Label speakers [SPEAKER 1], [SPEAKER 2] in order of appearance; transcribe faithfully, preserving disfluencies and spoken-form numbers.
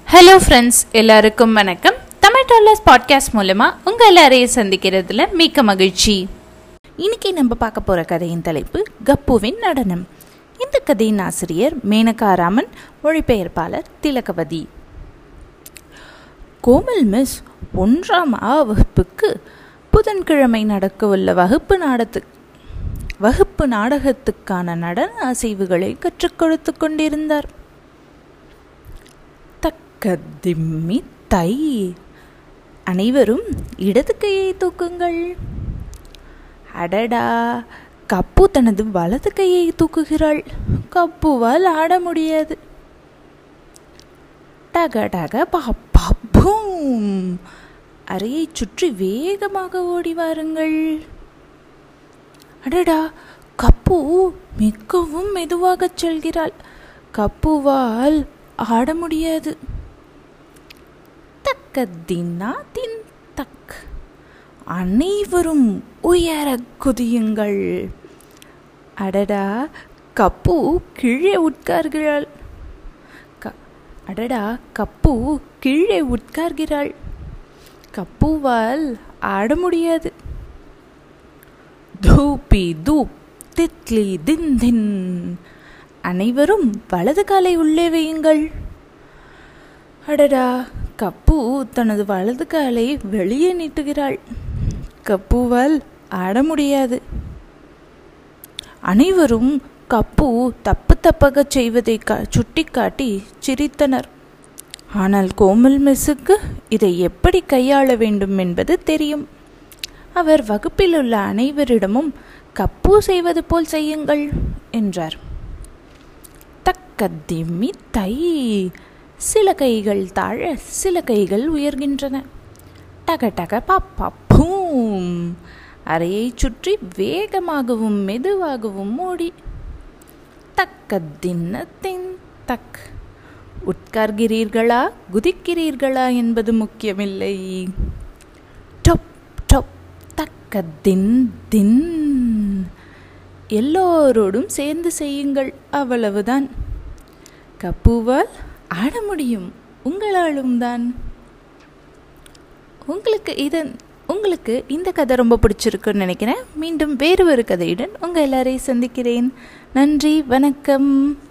[SPEAKER 1] Hello friends, எல்லாருக்கும் வணக்கம். Tamil dollars podcast மூலமாக உங்கள் எல்லாரையும் சந்திக்கிறதுல மிக்க மகிழ்ச்சி. இன்னைக்கு நம்ம பார்க்க போகிற கதையின் தலைப்பு கப்புவின் நடனம். இந்த கதையின் ஆசிரியர் மேனகா ராமன், மொழிபெயர்ப்பாளர் திலகவதி. கோமல் மிஸ் ஒன்றாம் ஆ வகுப்புக்கு புதன்கிழமை நடக்கவுள்ள வகுப்பு நாடத்து வகுப்பு நாடகத்துக்கான நடன அசைவுகளை கற்றுக் கொடுத்து கொண்டிருந்தார். தக்கதிம்மி தை, அனைவரும் இடது கையை தூக்குங்கள். அடடா, கப்பு தனது வலது கையை தூக்குகிறாள். கப்புவால் ஆட முடியாது. டக டக பாப்பா பூம், அறையை சுற்றி வேகமாக ஓடி வாருங்கள். அடடா, கப்பு மிகவும் மெதுவாக செல்கிறாள். கப்புவால் ஆட முடியாது. தக்க தின்னா தின் தக், அனைவரும் உயர குதியுங்கள். அடடா, கப்பு கீழே உட்கார்கிறாள். அடடா கப்பு கீழே உட்கார்கிறாள். கப்புவால் ஆட முடியாது. தூப்பி தூப் தித்லி தின் தின், அனைவரும் வலது காலை உள்ளே வையுங்கள். அடடா, கப்பு தனது வலது காலை வெளியே நீட்டுகிறாள். கப்புவால் ஆட முடியாது. அனைவரும் கப்பு தப்பு தப்பாக செய்வதை சுட்டி காட்டி சிரித்தனர். ஆனால் கோமல் மிஸ்ஸுக்கு இதை எப்படி கையாள வேண்டும் என்பது தெரியும். அவர் வகுப்பில் உள்ள அனைவரிடமும் கப்பு செய்வது போல் செய்யுங்கள் என்றார். தக்க திம்மி தை, சில கைகள் தாழ சில கைகள் உயர்கின்றன. டக டக பாப்பா பூம், அறையை சுற்றி வேகமாகவும் மெதுவாகவும் ஓடி. தக்க தின்ன தின் தக், உட்கார்கிறீர்களா குதிக்கிறீர்களா என்பது முக்கியமில்லை. டொப் டொப் தக்க தின் தின், எல்லோரோடும் சேர்ந்து செய்யுங்கள். அவ்வளவுதான். கப்புவால் ஆட முடியும், உங்களாலும் தான். உங்களுக்கு இதன் உங்களுக்கு இந்த கதை ரொம்ப பிடிச்சிருக்குன்னு நினைக்கிறேன். மீண்டும் வேறு ஒரு கதையுடன் உங்கள் எல்லாரையும் சந்திக்கிறேன். நன்றி, வணக்கம்.